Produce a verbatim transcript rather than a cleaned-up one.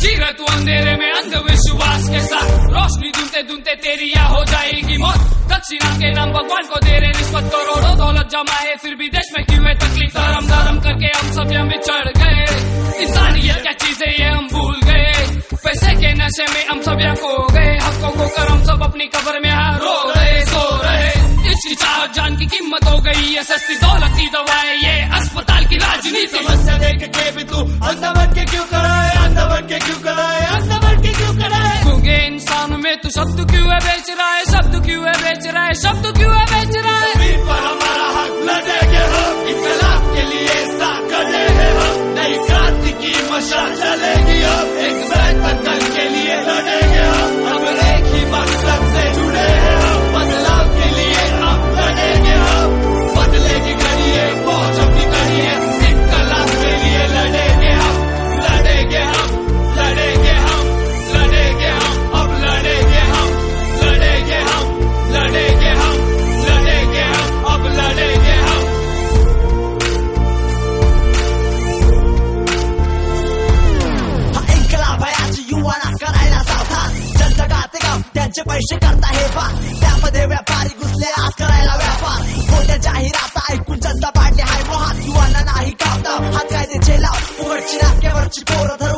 जी रहे तू अंधेरे में अंधविश्वास के साथ, रोशनी ढूंढते ढूंढते तेरी या हो जाएगी मौत। दक्षिणा के नाम भगवान को दे रहे निस्बत, करोड़ों दौलत जमा है फिर भी देश में क्यों है तकलीफ। धर्म धर्म करके हम सब यहाँ बिछड़ गए, इंसानियत क्या चीज है ये हम भूल गए। पैसे के नशे में हम सब यहाँ खो गए, हकों को कर हम सब अपनी कब्र में यहाँ रो रहे सो रहे। इसकी चाहत जान की कीमत हो गई है सस्ती, दौलत की दवाएं ये अस्पताल की राजनीति। समस्या देख के भी तू अंधा बन के क्यों खड़ा है, अंधा बन के क्यों खड़ा है, अंधा बन के क्यों खड़ा है। गूंगे इंसान में तू शब्द क्यों है बेच रहा है, शब्द क्यों है बेच रहा है, शब्द क्यों है बेच रहा है। जमीन पर हमारा हक लड़ेंगे हम, इनकलाब के लिए साथ खड़े हैं हम। नई क्रांति की मशाल जलेगी अब, एक बेहतर कल के लिए लड़ेंगे हम। अब एक ही मकसद से जुड़े हैं हम, बदलाव के लिए अब लड़ेंगे हम। बदलेगी घड़ी है फौज अपनी कड़ी है, इनकलाब के लिए लड़ेंगे हम, लड़ेंगे हम, लड़ेंगे हम, लड़ेंगे हम, अब लड़ेंगे हम, लड़ेंगे हम, लड़ेंगे हम, लड़ेंगे हम, अब लड़ेंगे हम। हा इन्कलाब आहे आज युवाना करायला सावधान, जनजगाते काम त्यांचे पैसे करता हे पान, त्यामध्ये व्यापारी घुसले आज करायला व्यापार। खोट्या जाहिरात ऐकून जनता पाडली हाय मोहात, युवांना नाही कावता हात कायद्याचे लाव, उघडची नाक्यावरची पोरं